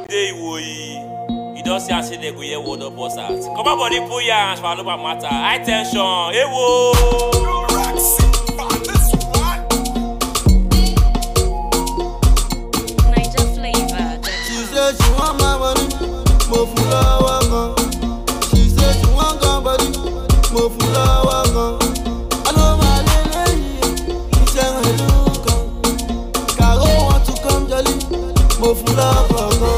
Today you don't see as they go here word up us out. Come on, body put your hands for over matter. High tension, hey wo. Niger flavor. She said she want my money, mo fula waka. She said she want gun body, mo fula waka. I know my lady, she said my look. Caro want to come jolly, mo fula waka.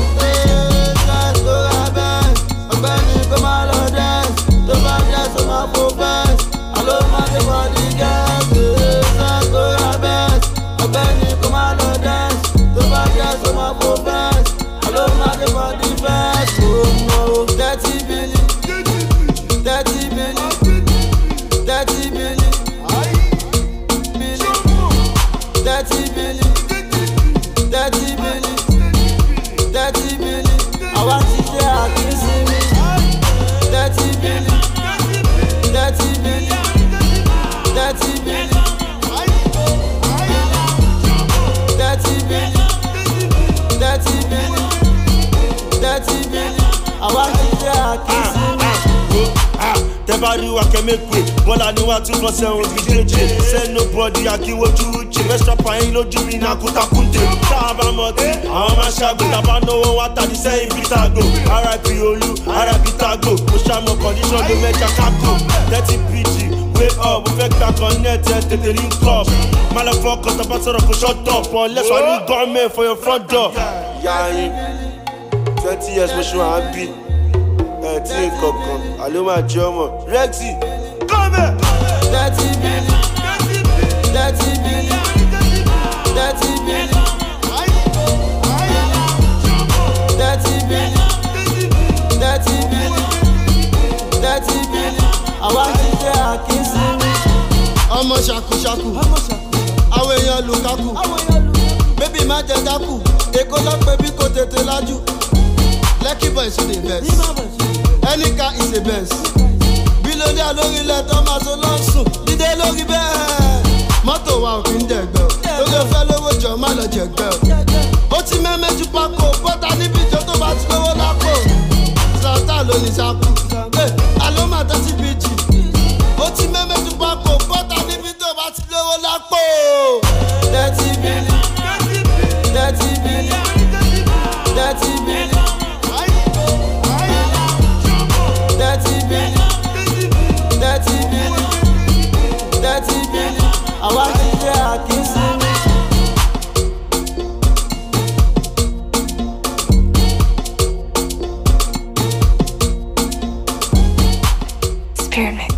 I can make way. Well, I know how to concern with DJ. Say nobody, I can watch you. Best rapper ain't no Jimmy Nakuta Kunte. Taba Mote, I'm a shabu. Taba no what I say in Pitago. R.I.P. Olu, R.I.P. Tago. Push out no condition to make a capo. That's it, PG. Wake up, we fake back on net, take the link up. Motherfucker, the bastard of a shut up. Unless I need government for your front door. Yeah, 20 years, we should happy. Team Coco, allô ma Jomo, Rexy, come here. Dirty Billy, Dirty Billy, Dirty Billy, Dirty Billy, Dirty Billy, Dirty Billy. I want to say I can see me. I'm a shaku shaku, I'm a Lukaku, baby my Jadaku, Ekola baby kote te laju. Lucky boy is the best. Any car is the best. Billionaire lórí ilẹ̀ tó máa so lọ́sùn. Dídé lórí bẹ́ẹ̀. Mọ́tò wa ò kí ń dẹ̀gbẹ́ o. Lórí ọ̀fẹ́ lówó jọ má lọ jẹ̀gbẹ́ o. Ó ti mẹ́mẹ́jú pákó. Bọ́tà níbi ìjọ tó bá ti lówó lápò. Sàtà ló ní sáku. Àló máa tẹ́tí bíjì. Ó ti mẹ́mẹ́jú pákó. Bọ́tà níbi tó bá ti lówó lápò. Dirty Billy. Dirty Billy. Dirty Billy. Dirty Billy, Dirty Billy, Dirty Billy. I want to say I can see Spirit mix.